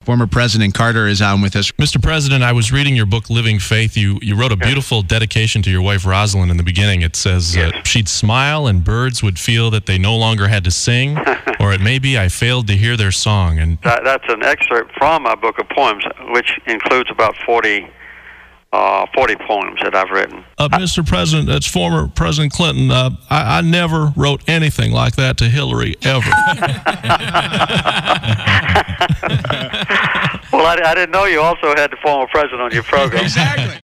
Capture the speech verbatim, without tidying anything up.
Former President Carter is on with us. Mister President, I was reading your book, Living Faith. You you wrote a beautiful dedication to your wife, Rosalind, in the beginning. It says, Yes. uh, she'd smile and birds would feel that they no longer had to sing, or it may be I failed to hear their song. And That, that's an excerpt from my book of poems, which includes about forty, uh, forty poems that I've written. uh, Mister President, that's former President Clinton. Uh, I, I never wrote anything like that to Hillary, ever. Well, I, I didn't know you also had the former president on your program. Exactly.